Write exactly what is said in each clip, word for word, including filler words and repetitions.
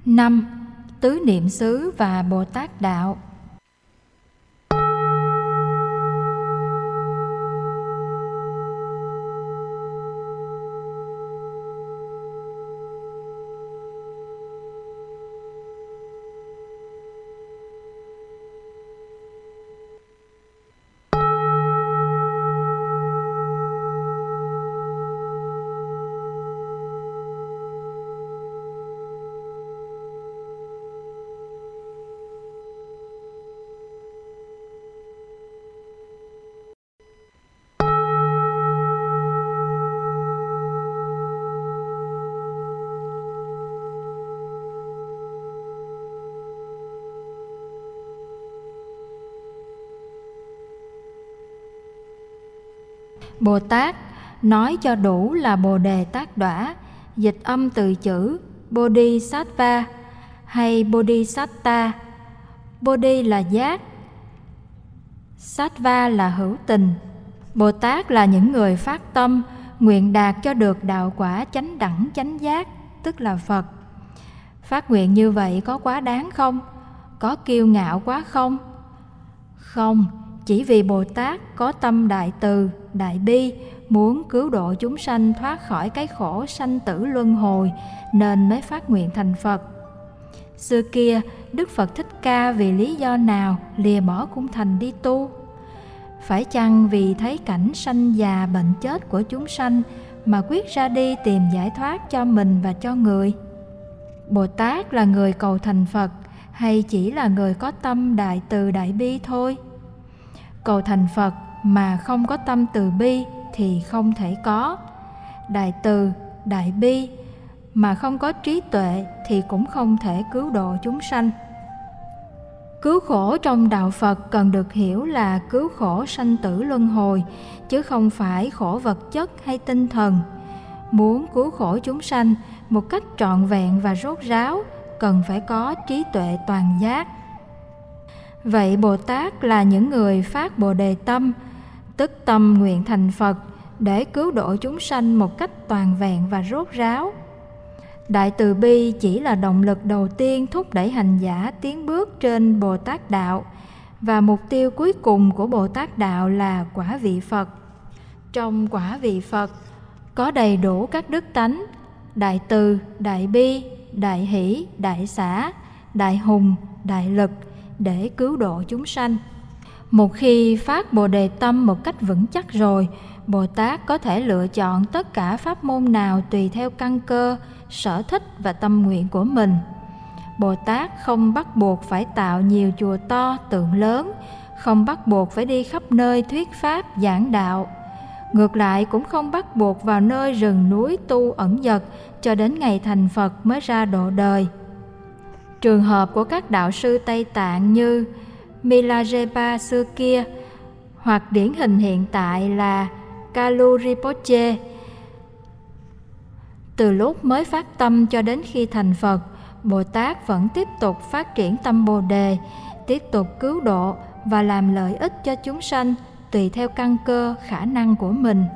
năm. Tứ niệm xứ và Bồ Tát đạo. Bồ Tát nói cho đủ là Bồ Đề Tát Đỏa, dịch âm từ chữ Bodhisattva hay Bodhisatta. Bodhi là giác, Sattva là hữu tình. Bồ Tát là những người phát tâm nguyện đạt cho được đạo quả chánh đẳng chánh giác, tức là Phật. Phát nguyện như vậy có quá đáng không? Có kiêu ngạo quá không? Không, chỉ vì Bồ Tát có tâm đại từ, đại bi, muốn cứu độ chúng sanh thoát khỏi cái khổ sanh tử luân hồi nên mới phát nguyện thành Phật. Xưa kia, Đức Phật Thích Ca vì lý do nào lìa bỏ cung thành đi tu? Phải chăng vì thấy cảnh sanh già bệnh chết của chúng sanh mà quyết ra đi tìm giải thoát cho mình và cho người? Bồ Tát là người cầu thành Phật hay chỉ là người có tâm đại từ đại bi thôi? Cầu thành Phật mà không có tâm từ bi thì không thể có. Đại từ, đại bi mà không có trí tuệ thì cũng không thể cứu độ chúng sanh. Cứu khổ trong đạo Phật cần được hiểu là cứu khổ sanh tử luân hồi, chứ không phải khổ vật chất hay tinh thần. Muốn cứu khổ chúng sanh một cách trọn vẹn và rốt ráo, cần phải có trí tuệ toàn giác. Vậy Bồ Tát là những người phát Bồ Đề tâm, tức tâm nguyện thành Phật để cứu độ chúng sanh một cách toàn vẹn và rốt ráo. Đại từ bi chỉ là động lực đầu tiên thúc đẩy hành giả tiến bước trên Bồ Tát đạo, và mục tiêu cuối cùng của Bồ Tát đạo là quả vị Phật. Trong quả vị Phật có đầy đủ các đức tánh đại từ, đại bi, đại hỷ, đại xả, đại hùng, đại lực để cứu độ chúng sanh. Một khi phát Bồ Đề tâm một cách vững chắc rồi, Bồ Tát có thể lựa chọn tất cả pháp môn nào tùy theo căn cơ, sở thích và tâm nguyện của mình. Bồ Tát không bắt buộc phải tạo nhiều chùa to, tượng lớn, không bắt buộc phải đi khắp nơi thuyết pháp, giảng đạo. Ngược lại cũng không bắt buộc vào nơi rừng núi tu ẩn dật cho đến ngày thành Phật mới ra độ đời. Trường hợp của các đạo sư Tây Tạng như Milarepa xưa kia, hoặc điển hình hiện tại là Kalu Rinpoche, từ lúc mới phát tâm cho đến khi thành Phật, Bồ Tát vẫn tiếp tục phát triển tâm Bồ Đề, tiếp tục cứu độ và làm lợi ích cho chúng sanh tùy theo căn cơ, khả năng của mình.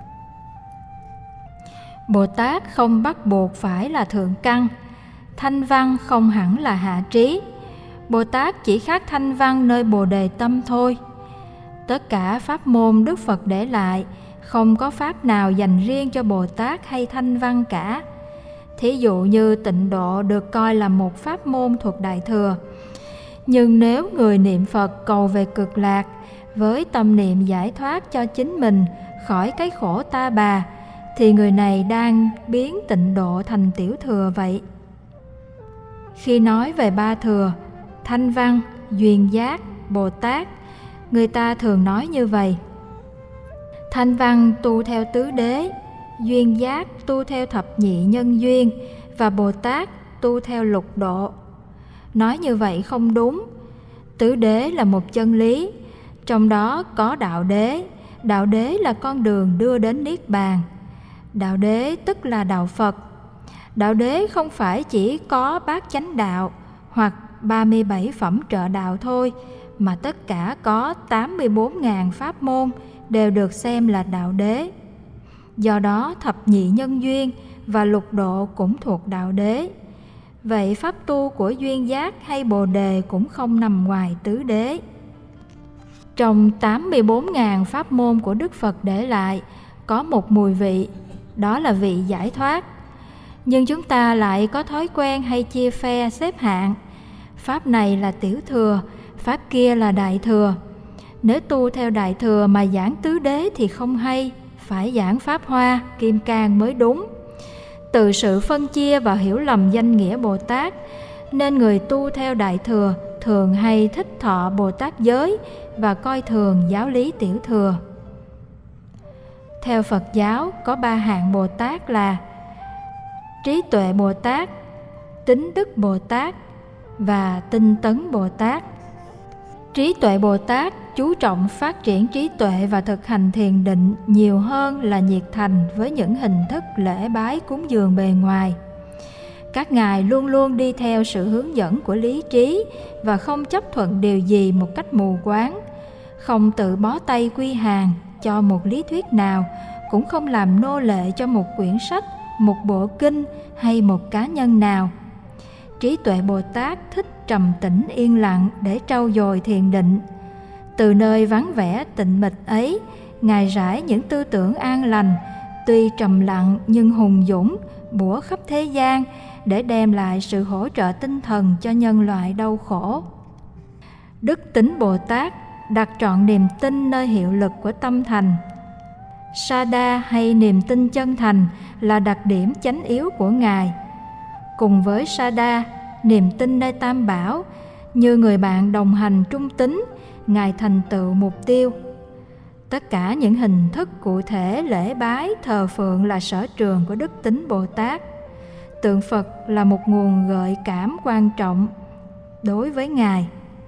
Bồ Tát không bắt buộc phải là thượng căn, thanh văn không hẳn là hạ trí. Bồ Tát chỉ khác thanh văn nơi Bồ Đề tâm thôi. Tất cả pháp môn Đức Phật để lại, không có pháp nào dành riêng cho Bồ Tát hay thanh văn cả. Thí dụ như tịnh độ được coi là một pháp môn thuộc Đại Thừa. Nhưng nếu người niệm Phật cầu về cực lạc, với tâm niệm giải thoát cho chính mình khỏi cái khổ ta bà, thì người này đang biến tịnh độ thành tiểu thừa vậy. Khi nói về ba thừa, thanh văn, duyên giác, Bồ Tát, người ta thường nói như vậy: thanh văn tu theo tứ đế, duyên giác tu theo thập nhị nhân duyên, và Bồ Tát tu theo lục độ. Nói như vậy không đúng. Tứ đế là một chân lý, trong đó có đạo đế. Đạo đế là con đường đưa đến Niết Bàn. Đạo đế tức là đạo Phật. Đạo đế không phải chỉ có bát chánh đạo hoặc ba mươi bảy phẩm trợ đạo thôi, mà tất cả có tám mươi bốn nghìn pháp môn đều được xem là đạo đế. Do đó thập nhị nhân duyên và lục độ cũng thuộc đạo đế. Vậy pháp tu của duyên giác hay Bồ đề cũng không nằm ngoài tứ đế. Trong tám mươi bốn nghìn pháp môn của Đức Phật để lại, có một mùi vị, đó là vị giải thoát. Nhưng chúng ta lại có thói quen hay chia phe xếp hạng. Pháp này là tiểu thừa, pháp kia là đại thừa. Nếu tu theo đại thừa mà giảng tứ đế thì không hay, phải giảng pháp hoa, kim cang mới đúng. Từ sự phân chia và hiểu lầm danh nghĩa Bồ Tát, nên người tu theo đại thừa thường hay thích thọ Bồ Tát giới và coi thường giáo lý tiểu thừa. Theo Phật giáo có ba hạng Bồ Tát là trí tuệ Bồ Tát, tín đức Bồ Tát và tinh tấn Bồ Tát. Trí tuệ Bồ Tát chú trọng phát triển trí tuệ và thực hành thiền định nhiều hơn là nhiệt thành với những hình thức lễ bái cúng dường bề ngoài. Các ngài luôn luôn đi theo sự hướng dẫn của lý trí và không chấp thuận điều gì một cách mù quáng, không tự bó tay quy hàng cho một lý thuyết nào, cũng không làm nô lệ cho một quyển sách, một bộ kinh hay một cá nhân nào. Trí tuệ Bồ Tát thích trầm tĩnh yên lặng để trau dồi thiền định. Từ nơi vắng vẻ tịnh mịch ấy, ngài rải những tư tưởng an lành, tuy trầm lặng nhưng hùng dũng, bủa khắp thế gian để đem lại sự hỗ trợ tinh thần cho nhân loại đau khổ. Đức Tính Bồ Tát đặt trọn niềm tin nơi hiệu lực của tâm thành. Sada hay niềm tin chân thành là đặc điểm chánh yếu của ngài. Cùng với Sada, niềm tin nơi Tam Bảo, như người bạn đồng hành trung tín, ngài thành tựu mục tiêu. Tất cả những hình thức cụ thể lễ bái, thờ phượng là sở trường của Đức Tính Bồ Tát. Tượng Phật là một nguồn gợi cảm quan trọng đối với ngài.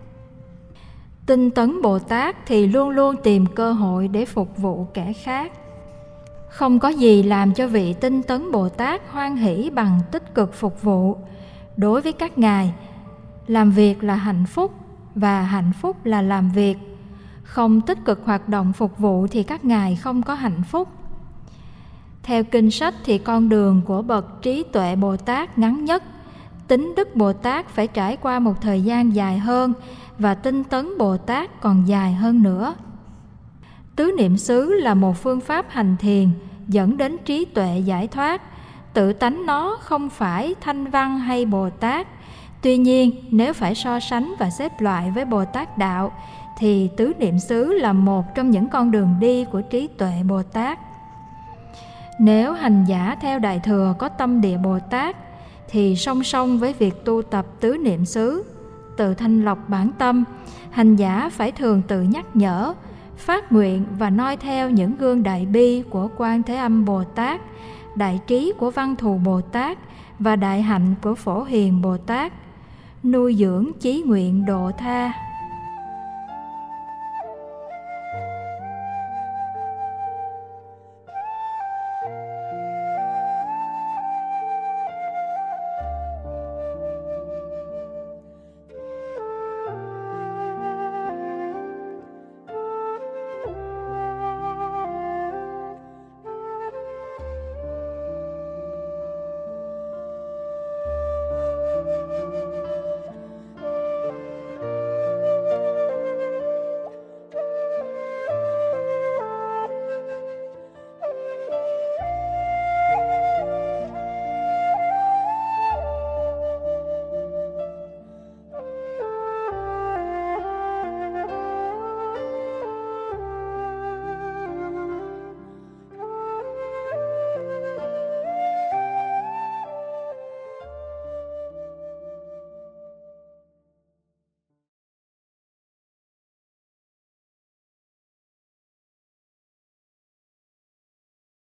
Tinh tấn Bồ Tát thì luôn luôn tìm cơ hội để phục vụ kẻ khác. Không có gì làm cho vị tinh tấn Bồ Tát hoan hỷ bằng tích cực phục vụ. Đối với các ngài, làm việc là hạnh phúc và hạnh phúc là làm việc. Không tích cực hoạt động phục vụ thì các ngài không có hạnh phúc. Theo kinh sách thì con đường của bậc trí tuệ Bồ Tát ngắn nhất, tín đức Bồ Tát phải trải qua một thời gian dài hơn và tinh tấn Bồ Tát còn dài hơn nữa. Tứ niệm xứ là một phương pháp hành thiền dẫn đến trí tuệ giải thoát. Tự tánh nó không phải Thanh Văn hay Bồ Tát. Tuy nhiên, nếu phải so sánh và xếp loại với Bồ Tát đạo, thì tứ niệm xứ là một trong những con đường đi của trí tuệ Bồ Tát. Nếu hành giả theo Đại Thừa có tâm địa Bồ Tát, thì song song với việc tu tập tứ niệm xứ, tự thanh lọc bản tâm, hành giả phải thường tự nhắc nhở, phát nguyện và noi theo những gương đại bi của Quan Thế Âm Bồ Tát, đại trí của Văn Thù Bồ Tát và đại hạnh của Phổ Hiền Bồ Tát, nuôi dưỡng chí nguyện độ tha.